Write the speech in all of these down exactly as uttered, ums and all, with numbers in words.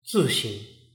自省。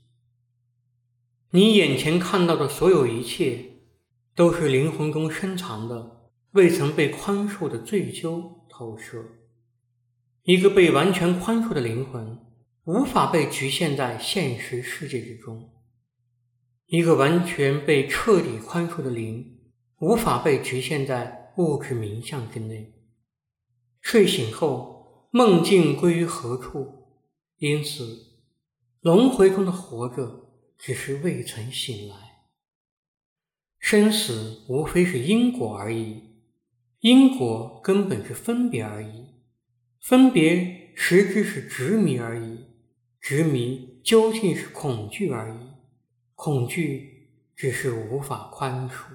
你眼前看到的所有一切，都是灵魂中深藏的未曾被宽恕的罪疚投射。一个被完全宽恕的灵魂，无法被局限在现实世界之中。一个完全被彻底宽恕的灵，无法被局限在物质名相之内。睡醒后，梦境归于何处？因此，轮回中的活着只是未曾醒来。生死无非是因果而已，因果根本是分别而已，分别实质是执迷而已，执迷究竟是恐惧而已，恐惧只是无法宽恕。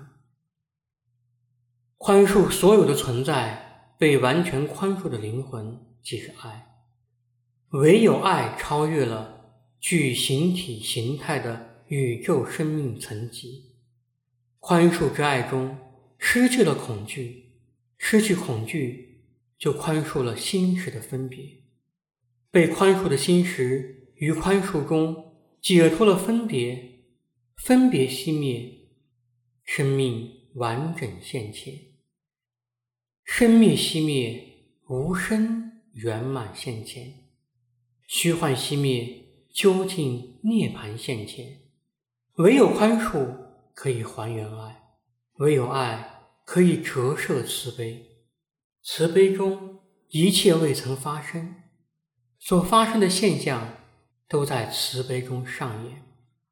宽恕所有的存在，被完全宽恕的灵魂即是爱。唯有爱超越了具形体形态的宇宙生命层级。宽恕之爱中失去了恐惧，失去恐惧就宽恕了心识的分别。被宽恕的心识于宽恕中解脱了分别，分别熄灭，生命完整现前。生灭熄灭，无生圆满现前。虚幻熄灭，究竟涅槃现前。唯有宽恕可以还原爱，唯有爱可以折射慈悲。慈悲中一切未曾发生，所发生的现象都在慈悲中上演。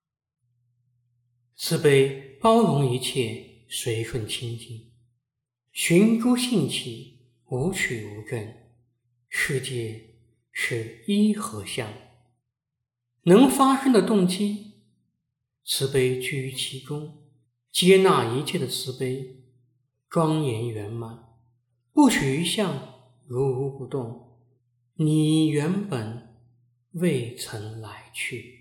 慈悲包容一切，随顺清净，寻诸性起，无取无证。世界是一合相，能发生的动机，慈悲居于其中，接纳一切的慈悲，庄严圆满，不取于相，如如不动。你原本未曾来去。